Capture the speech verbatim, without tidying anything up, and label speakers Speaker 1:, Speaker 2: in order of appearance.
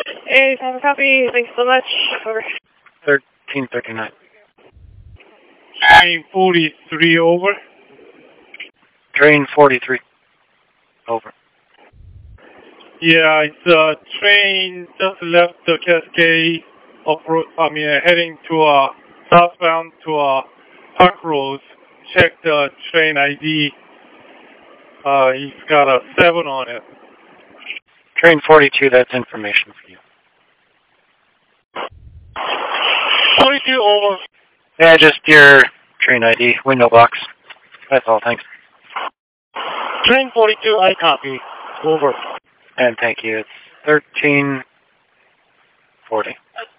Speaker 1: Hey, Thomas Copy. Thanks so much. Over.
Speaker 2: thirteen thirty-nine.
Speaker 3: Train forty-three, over.
Speaker 2: Train forty-three. Over.
Speaker 3: Yeah, it's a train just left the Cascade off road. I mean, uh, heading to uh, southbound to uh, Park Road. Check the train I D. Uh, he's got a seven on it.
Speaker 2: Train forty-two, that's information for you.
Speaker 3: forty-two, over.
Speaker 2: Yeah, just your train I D, window box. That's all, thanks.
Speaker 3: Train forty-two, I copy. Over.
Speaker 2: And thank you. It's thirteen forty.